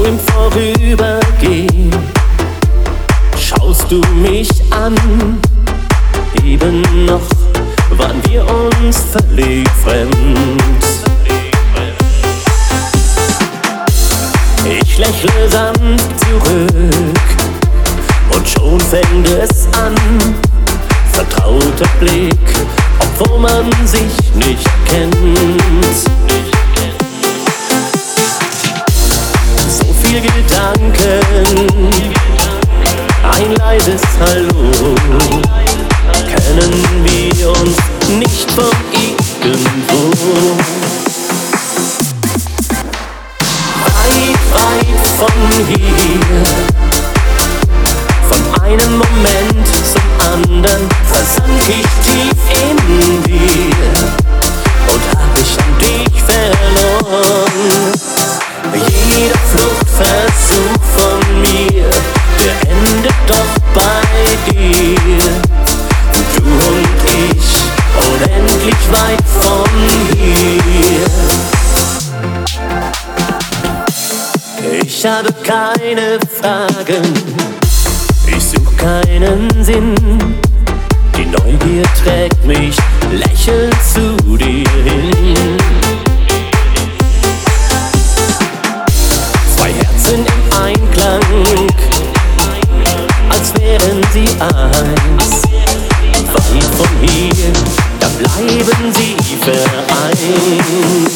im Vorübergehen schaust du mich an. Eben noch waren wir uns völlig fremd. Ich lächle sanft zurück und schon fängt es an. Vertrauter Blick, obwohl man sich nicht kennt. So viel Gedanken, ein leises Hallo. Kennen wir uns nicht von irgendwo? Weit, weit von hier, von einem Moment zum anderen versank ich tief in dir und hab mich an dich verloren. Jeder Fluchtversuch von mir, der endet doch bei dir. Du und ich, unendlich weit von hier. Ich habe keine Fragen, ich such keinen Sinn. Die Neugier trägt mich lächelnd zu dir hin. Zwei Herzen im Einklang, als wären sie eins. Weit von hier, da bleiben sie vereint.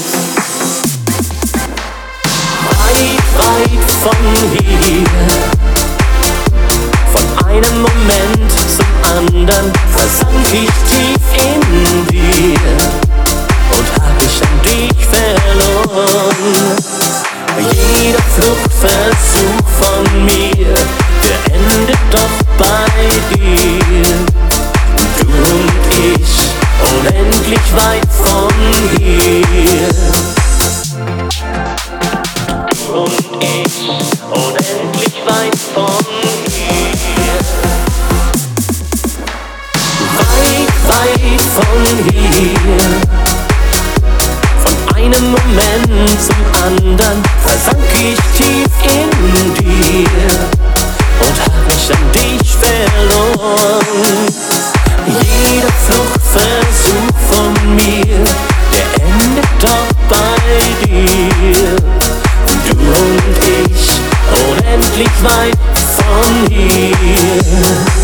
Weit, weit von hier, von einem Moment zum anderen versank ich tief in dir und hab mich an dich verloren. Jeder Fluchtversuch von mir, der endet doch bei dir. Du und ich, unendlich weit von hier. Du und ich, unendlich weit von hier. Weit, weit von hier, von einem Moment zum anderen versank ich tief in dir und hab mich an dich verloren. Jeder Fluchtversuch von mir, der endet doch bei dir. Du und ich, unendlich weit von hier.